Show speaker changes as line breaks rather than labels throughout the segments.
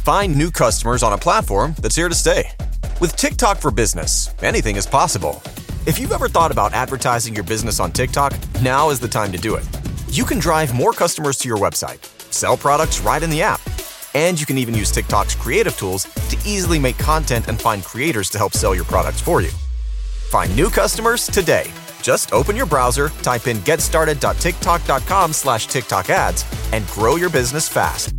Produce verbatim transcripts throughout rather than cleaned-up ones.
Find new customers on a platform that's here to stay. With TikTok for Business, anything is possible. If you've ever thought about advertising your business on TikTok, now is the time to do it. You can drive more customers to your website, sell products right in the app, and you can even use TikTok's creative tools to easily make content and find creators to help sell your products for you. Find new customers today. Just open your browser, type in getstarted.tiktok.com slash TikTok ads, and grow your business fast.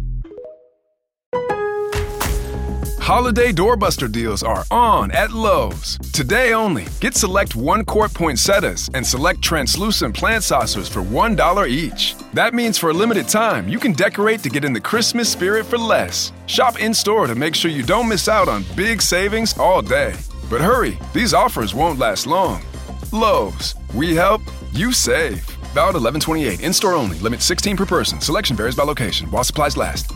Holiday doorbuster deals are on at Lowe's. Today only, get select one-quart poinsettias and select translucent plant saucers for one dollar each. That means for a limited time, you can decorate to get in the Christmas spirit for less. Shop in-store to make sure you don't miss out on big savings all day. But hurry, these offers won't last long. Lowe's, we help, you save. Valid eleven twenty-eight, in-store only, limit sixteen per person. Selection varies by location, while supplies last.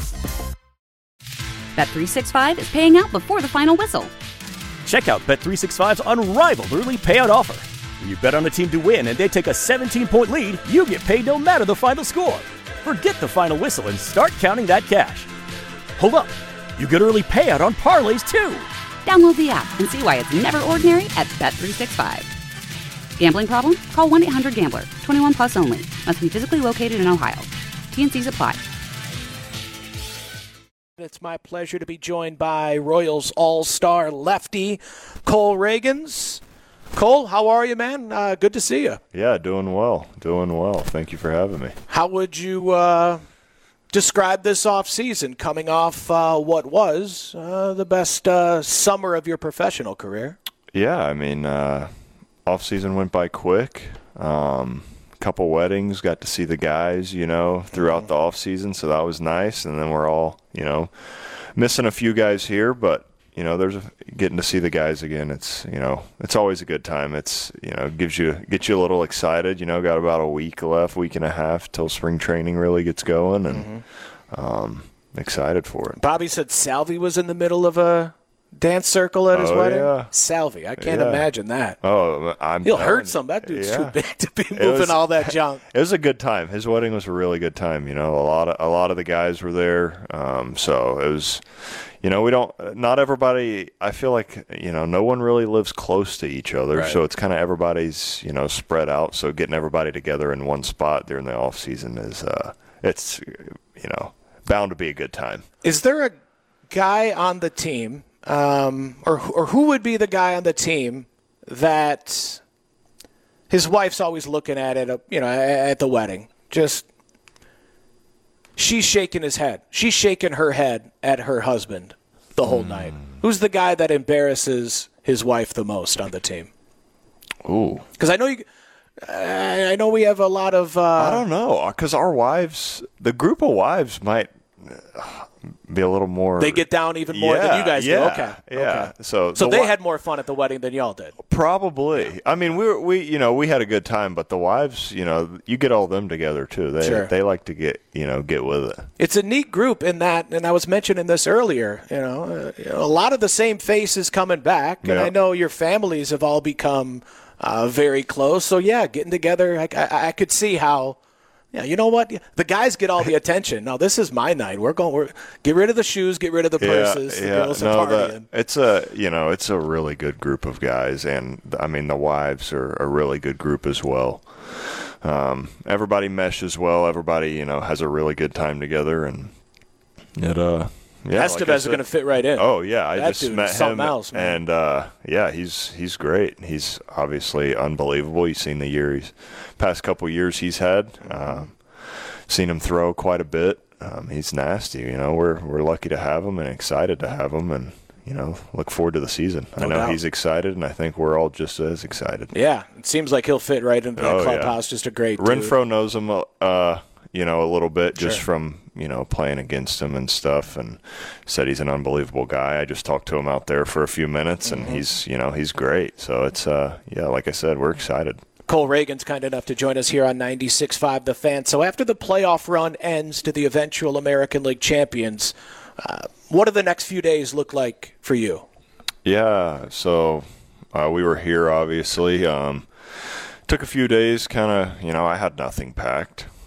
Bet three sixty-five is paying out before the final whistle.
Check out Bet three sixty-five's unrivaled early payout offer. When you bet on a team to win and they take a seventeen-point lead, you get paid no matter the final score. Forget the final whistle and start counting that cash. Hold up, you get early payout on parlays too.
Download the app and see why it's never ordinary at Bet three sixty-five. Gambling problem? Call one eight hundred gambler. twenty-one plus only. Must be physically located in Ohio. T N Cs apply.
It's my pleasure to be joined by Royals all-star lefty Cole Ragans. Cole, how are you, man? Uh, good to see you.
Yeah, doing well. Doing well. Thank you for having me.
How would you uh, describe this offseason coming off uh, what was uh, the best uh, summer of your professional career?
Yeah, I mean, uh, offseason went by quick. Um couple weddings, got to see the guys, you know, throughout the off season, so that was nice. And then we're all, you know, missing a few guys here, but you know, there's a, getting to see the guys again. It's, you know, it's always a good time. It's, you know, gives you gets you a little excited. You know, got about a week left, week and a half till spring training really gets going, and mm-hmm. um, excited for it.
Bobby said Salvi was in the middle of a dance circle at his
oh,
wedding?
Yeah.
Salvi. I can't
yeah.
imagine that.
Oh, I'm
He'll hurt some. That dude's
yeah.
too big to be moving
was,
all that junk.
It was a good time. His wedding was a really good time. You know, a lot of a lot of the guys were there. Um, so it was, you know, we don't. Not everybody. I feel like, you know, no one really lives close to each other.
Right.
So it's kind of everybody's, you know, spread out. So getting everybody together in one spot during the off season is, uh, it's, you know, bound to be a good time.
Is there a guy on the team? Um, or or who would be the guy on the team that his wife's always looking at it, you know, at the wedding? Just she's shaking his head. She's shaking her head at her husband the whole mm. night. Who's the guy that embarrasses his wife the most on the team?
Ooh,
because I know you. I know we have a lot of. Uh,
I don't know, because our wives, the group of wives, might. Uh, be a little more.
They get down even more
yeah,
than you guys
yeah,
do. Okay.
Yeah.
Okay.
So,
so
the
they
wi-
had more fun at the wedding than y'all did.
Probably. I mean, we were, we you know we had a good time, but the wives, you know, you get all them together too. They
sure.
they like to get you know get with it.
It's a neat group in that, and I was mentioning this earlier. You know, uh, you know a lot of the same faces coming back, and
yeah.
I know your families have all become uh, very close. So yeah, getting together, I, I, I could see how. Yeah, you know what? The guys get all the attention. No, this is my night. We're going. We're get rid of the shoes, get rid of the purses.
Yeah,
the
yeah.
girls
no,
are partying.
the, it's a you know it's a really good group of guys, and I mean the wives are a really good group as well. Um, everybody meshes well. Everybody you know has a really good time together, and it uh. Yeah,
Estevez
like
is going to fit right in.
Oh yeah, I
that
just
dude
met
is something
him,
else, man.
and uh, yeah, he's he's great. He's obviously unbelievable. You've seen the year he's past couple years he's had. Um, seen him throw quite a bit. Um, he's nasty. You know, we're we're lucky to have him and excited to have him, and you know, look forward to the season.
No
I know
doubt.
he's excited, and I think we're all just as excited.
Yeah, it seems like he'll fit right into that
oh,
clubhouse.
Yeah.
Just a great dude.
Renfro knows him, uh, you know, a little bit just
Sure.
from you know playing against him and stuff, and said he's an unbelievable guy. I just talked to him out there for a few minutes, and
Mm-hmm.
he's you know he's great. So it's uh yeah, like I said, we're excited.
Cole Ragans kind enough to join us here on ninety-six point five The Fan. So after the playoff run ends to the eventual American League champions, uh, what do the next few days look like for you?
Yeah, so uh, we were here, obviously. Um, took a few days, kind of, you know, I had nothing packed.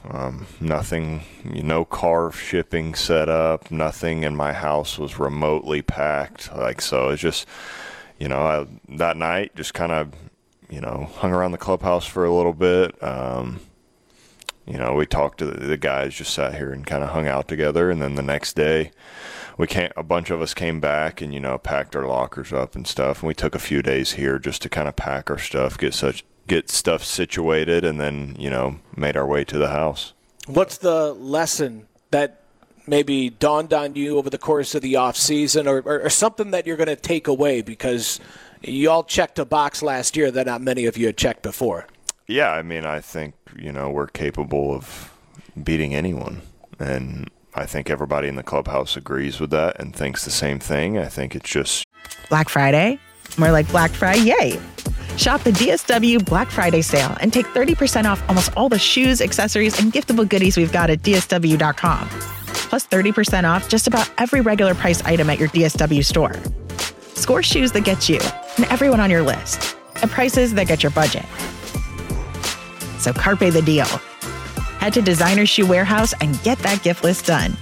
Um, nothing, no car shipping set up, nothing in my house was remotely packed. Like, so it's just, you know, I, that night just kind of, you know, hung around the clubhouse for a little bit. Um, you know, we talked to the, the guys, just sat here and kind of hung out together. And then the next day, we can't, a bunch of us came back and, you know, packed our lockers up and stuff. And we took a few days here just to kind of pack our stuff, get such, get stuff situated, and then, you know, made our way to the house.
What's the lesson that maybe dawned on you over the course of the off season, or, or, or something that you're going to take away? Because you all checked a box last year that not many of you had checked before.
Yeah, I mean, I think, you know, we're capable of beating anyone. And I think everybody in the clubhouse agrees with that and thinks the same thing. I think it's just
Black Friday? More like Black Friday. Shop the D S W Black Friday sale and take thirty percent off almost all the shoes, accessories, and giftable goodies we've got at D S W dot com. Plus thirty percent off just about every regular price item at your D S W store. Score shoes that get you and everyone on your list at prices that get your budget. So carpe the deal. Head to Designer Shoe Warehouse and get that gift list done.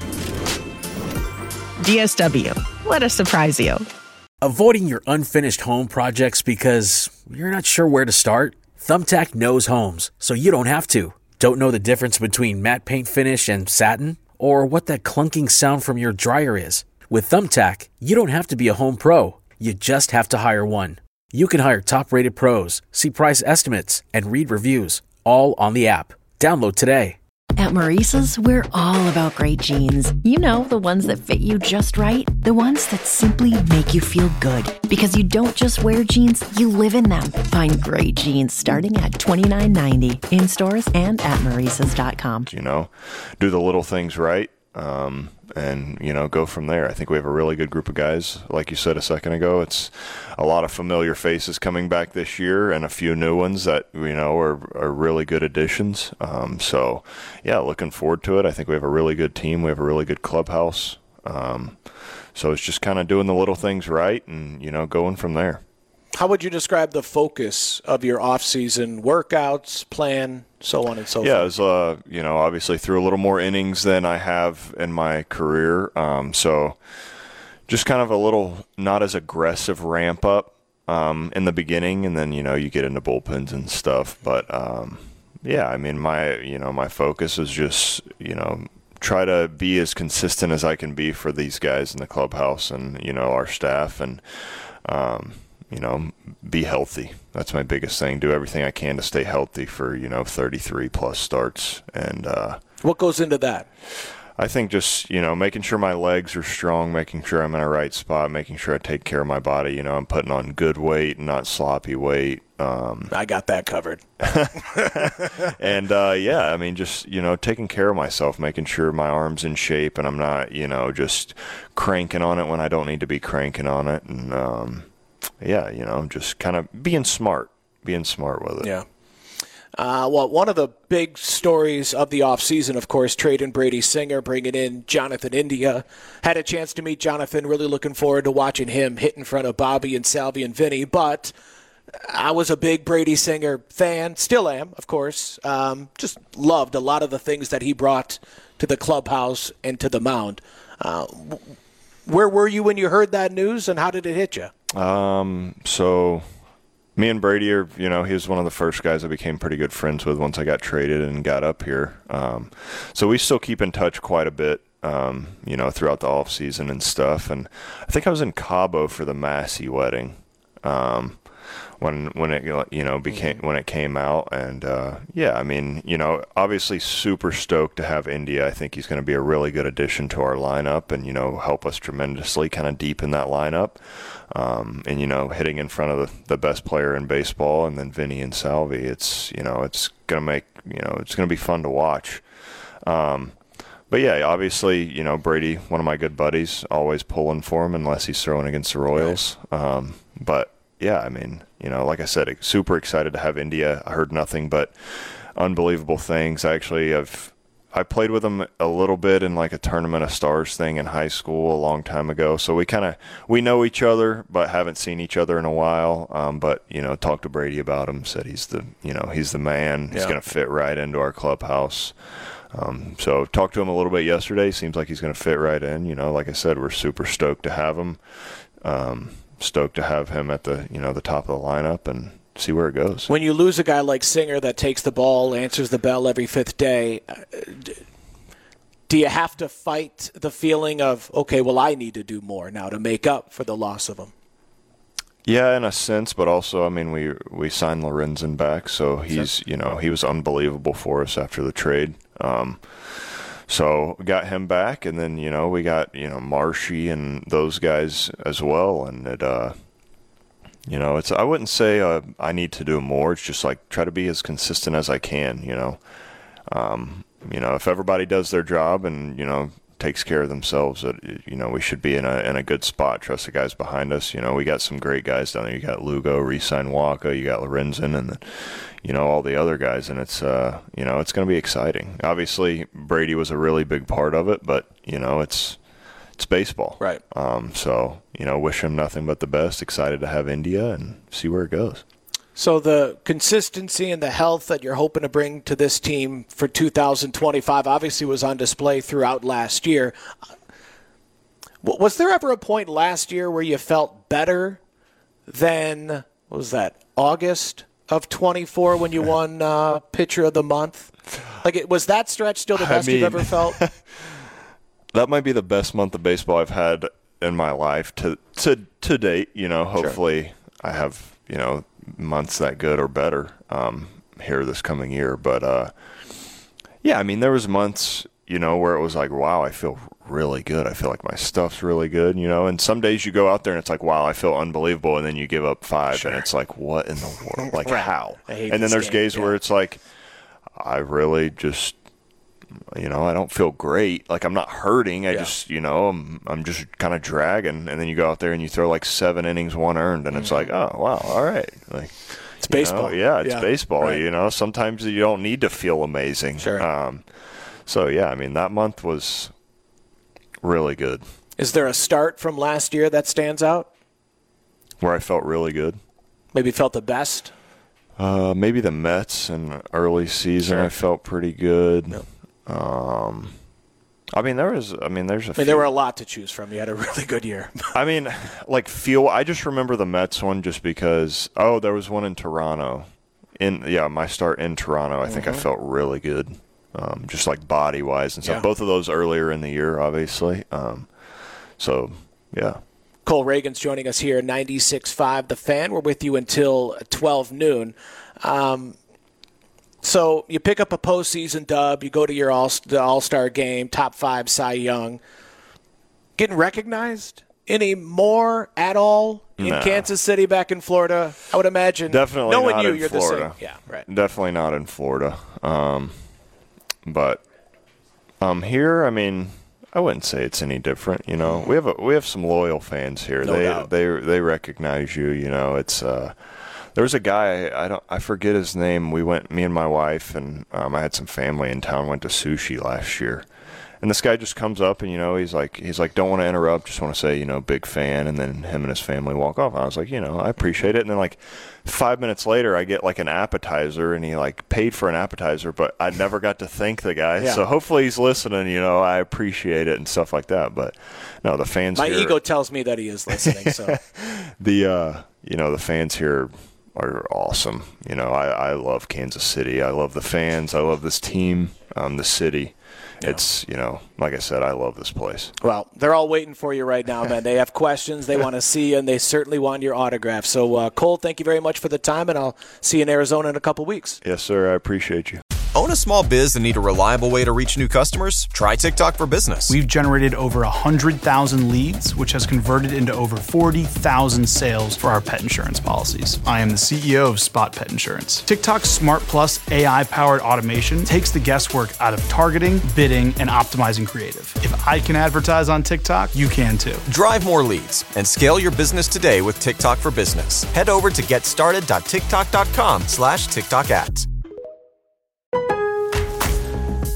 D S W. Let us surprise you.
Avoiding your unfinished home projects because you're not sure where to start? Thumbtack knows homes, so you don't have to. Don't know the difference between matte paint finish and satin? Or what that clunking sound from your dryer is? With Thumbtack, you don't have to be a home pro. You just have to hire one. You can hire top-rated pros, see price estimates, and read reviews, all on the app. Download today.
At Maurice's, we're all about great jeans. You know, the ones that fit you just right. The ones that simply make you feel good. Because you don't just wear jeans, you live in them. Find great jeans starting at twenty-nine ninety in stores and at maurices dot com.
You know, do the little things right. Um, and, you know, go from there. I think we have a really good group of guys. Like you said a second ago, it's a lot of familiar faces coming back this year and a few new ones that, you know, are, are really good additions. Um, so, yeah, looking forward to it. I think we have a really good team. We have a really good clubhouse. Um, so it's just kind of doing the little things right and, you know, going from there.
How would you describe the focus of your off-season workouts, plan, so on and so
yeah,
forth?
Yeah, it was, uh, you know, obviously threw a little more innings than I have in my career. Um, so just kind of a little not as aggressive ramp up um, in the beginning, and then, you know, you get into bullpens and stuff. But, um, yeah, I mean, my, you know, my focus is just, you know, try to be as consistent as I can be for these guys in the clubhouse and, you know, our staff, and, um, you know, be healthy. That's my biggest thing. Do everything I can to stay healthy for, you know, thirty-three plus starts. And uh,
what goes into that?
I think just, you know, making sure my legs are strong, making sure I'm in a right spot, making sure I take care of my body. You know, I'm putting on good weight, not sloppy weight. Um,
I got that covered.
and, uh, yeah, I mean, just, you know, taking care of myself, making sure my arm's in shape and I'm not, you know, just cranking on it when I don't need to be cranking on it. And, um, yeah, you know, just kind of being smart, being smart with it.
Yeah. Uh, well, one of the big stories of the offseason, of course, trading Brady Singer, bringing in Jonathan India. Had a chance to meet Jonathan. Really looking forward to watching him hit in front of Bobby and Salvi and Vinny. But I was a big Brady Singer fan. Still am, of course. Um, just loved a lot of the things that he brought to the clubhouse and to the mound. Uh, where were you when you heard that news, and how did it hit you?
Um, so me and Brady are, you know, he was one of the first guys I became pretty good friends with once I got traded and got up here. Um, so we still keep in touch quite a bit, um, you know, throughout the off season and stuff. And I think I was in Cabo for the Massey wedding. Um, when, when it, you know, became, when it came out. And, uh, yeah, I mean, you know, obviously super stoked to have India. I think he's going to be a really good addition to our lineup and, you know, help us tremendously kind of deepen that lineup. Um, and, you know, hitting in front of the, the best player in baseball and then Vinny and Salvi, it's, you know, it's going to make, you know, it's going to be fun to watch. Um, but yeah, obviously, you know, Brady, one of my good buddies, always pulling for him unless he's throwing against the Royals. Um, but yeah, I mean, you know, like I said, super excited to have India. I heard nothing but unbelievable things. I actually have, I played with him a little bit in like a Tournament of Stars thing in high school a long time ago. So we kind of, we know each other, but haven't seen each other in a while. Um, but, you know, talked to Brady about him, said he's the, you know, he's the man. He's yeah. going to fit right into our clubhouse. Um, so talked to him a little bit yesterday. Seems like he's going to fit right in. You know, like I said, we're super stoked to have him. Um, stoked to have him at the, you know, the top of the lineup and see where it goes.
When you lose a guy like Singer that takes the ball, answers the bell every fifth day, do you have to fight the feeling of, okay, well, I need to do more now to make up for the loss of him?
Yeah, in a sense, but also, I mean, we we signed Lorenzen back, so he's, you know, he was unbelievable for us after the trade. Um, so we got him back, and then, you know, we got, you know, Marshy and those guys as well, and it, uh, you know, it's, I wouldn't say uh, I need to do more. It's just like try to be as consistent as I can, you know. Um, you know, if everybody does their job and, you know, takes care of themselves, that, you know, we should be in a in a good spot. Trust the guys behind us. You know, we got some great guys down there. You got Lugo, re-signed Waka, you got Lorenzen, and, you know, all the other guys. And it's, uh, you know, it's going to be exciting. Obviously, Brady was a really big part of it, but, you know, it's it's baseball.
Right.
Um, so, you know, wish him nothing but the best. Excited to have India and see where it goes.
So the consistency and the health that you're hoping to bring to this team for two thousand twenty-five obviously was on display throughout last year. Was there ever a point last year where you felt better than, what was that, August of twenty-four when you won uh, Pitcher of the Month? Like, it, was that stretch still the best I mean, you've ever felt?
That might be the best month of baseball I've had in my life to to, to date. You know, hopefully sure. I have, you know, months that good or better um, here this coming year. But, uh, yeah, I mean, there was months, you know, where it was like, wow, I feel really good. I feel like my stuff's really good, you know. And some days you go out there and it's like, wow, I feel unbelievable. And then you give up five sure. and it's like, what in the world? Like, right. how? And then there's game. days yeah. where it's like, I really just, you know, I don't feel great. Like, I'm not hurting. I yeah. just, you know, I'm, I'm just kind of dragging. And then you go out there and you throw like seven innings, one earned. And mm-hmm. it's like, oh, wow, all right. Like,
it's baseball.
Know, yeah, it's yeah. baseball.
Right.
You know, sometimes you don't need to feel amazing.
Sure.
Um, so, yeah, I mean, that month was really good.
Is there a start from last year that stands out?
Where I felt really good?
Maybe felt the best?
Uh, maybe the Mets in early season sure. I felt pretty good.
Yep.
Um, I mean, there was, I mean, there's a
I mean,
few.
there were a lot to choose from. You had a really good year.
I mean, like, feel, I just remember the Mets one just because, oh, there was one in Toronto. In, yeah, my start in Toronto, I think mm-hmm. I felt really good. Um, just like body-wise and stuff. Yeah. Both of those earlier in the year, obviously. Um, so, yeah.
Cole Reagan's joining us here, ninety-six point five The Fan. We're with you until twelve noon. Um, so you pick up a postseason dub, you go to your all, the All-Star game, top five Cy Young. Getting recognized any more at all in
no.
Kansas City, back in Florida? I would imagine.
Definitely
knowing
not
you,
in
you're
Florida.
The same. Yeah, right.
Definitely not in Florida. Um, but um, here, I mean, I wouldn't say it's any different. You know, we have a, we have some loyal fans here.
No
they
doubt.
they they recognize you. You know, it's. Uh, there was a guy I don't I forget his name. We went, me and my wife, and um, I had some family in town. Went to sushi last year. And this guy just comes up and, you know, he's like, he's like, don't want to interrupt, just want to say, you know, big fan. And then him and his family walk off. And I was like, you know, I appreciate it. And then like five minutes later, I get like an appetizer, and he like paid for an appetizer, but I never got to thank the guy.
Yeah.
So hopefully he's listening, you know, I appreciate it and stuff like that. But no, the fans
My
here,
ego tells me that he is listening. So
the, uh, you know, the fans here are awesome. You know, I, I love Kansas City. I love the fans. I love this team, um, the city. Yeah. It's, you know, like I said, I love this place.
Well, they're all waiting for you right now, man. They have questions. They want to see you, and they certainly want your autograph. So, uh, Cole, thank you very much for the time, and I'll see you in Arizona in a couple weeks.
Yes, sir. I appreciate you.
Own a small biz and need a reliable way to reach new customers? Try TikTok for Business.
We've generated over one hundred thousand leads, which has converted into over forty thousand sales for our pet insurance policies. I am the C E O of Spot Pet Insurance. TikTok's Smart Plus A I-powered automation takes the guesswork out of targeting, bidding, and optimizing creative. If I can advertise on TikTok, you can too.
Drive more leads and scale your business today with TikTok for Business. Head over to getstarted.tiktok.com slash TikTok ads.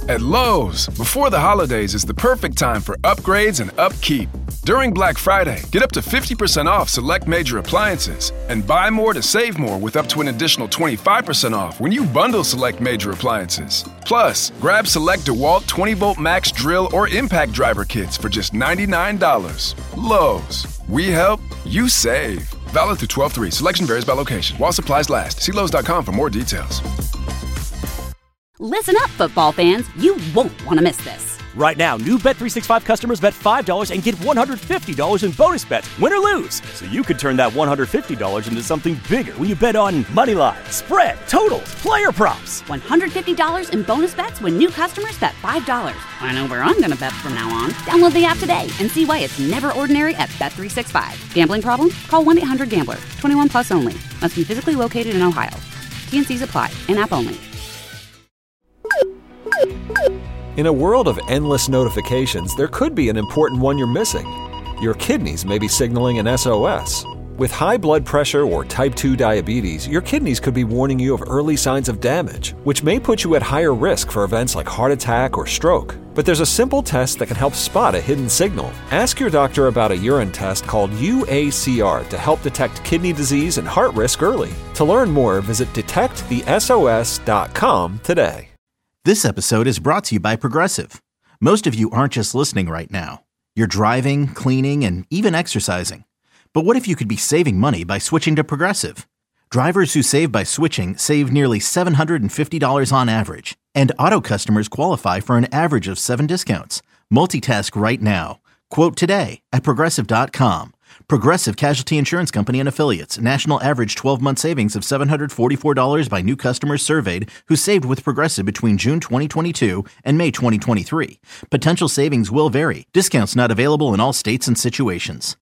At Lowe's, before the holidays is the perfect time for upgrades and upkeep. During Black Friday, get up to fifty percent off select major appliances and buy more to save more with up to an additional twenty-five percent off when you bundle select major appliances. Plus, grab select DeWalt twenty volt max drill or impact driver kits for just ninety-nine dollars. Lowe's, we help, you save. Valid through twelve three. Selection varies by location. While supplies last. See Lowe's dot com for more details.
Listen up, football fans. You won't want to miss this.
Right now, new Bet three sixty-five customers bet five dollars and get one hundred fifty dollars in bonus bets, win or lose. So you could turn that one hundred fifty dollars into something bigger when you bet on money line, spread, totals, player props.
one hundred fifty dollars in bonus bets when new customers bet five dollars. I know where I'm going to bet from now on. Download the app today and see why it's never ordinary at Bet three sixty-five. Gambling problem? Call one eight hundred gambler. twenty-one plus only. Must be physically located in Ohio. T N Cs apply. In-app only.
In a world of endless notifications, there could be an important one you're missing. Your kidneys may be signaling an S O S. With high blood pressure or type two diabetes, your kidneys could be warning you of early signs of damage, which may put you at higher risk for events like heart attack or stroke. But there's a simple test that can help spot a hidden signal. Ask your doctor about a urine test called U A C R to help detect kidney disease and heart risk early. To learn more, visit detect the S O S dot com today.
This episode is brought to you by Progressive. Most of you aren't just listening right now. You're driving, cleaning, and even exercising. But what if you could be saving money by switching to Progressive? Drivers who save by switching save nearly seven hundred fifty dollars on average. And auto customers qualify for an average of seven discounts. Multitask right now. Quote today at Progressive dot com. Progressive Casualty Insurance Company and Affiliates. National average twelve-month savings of seven hundred forty-four dollars by new customers surveyed who saved with Progressive between June twenty twenty-two and May twenty twenty-three. Potential savings will vary. Discounts not available in all states and situations.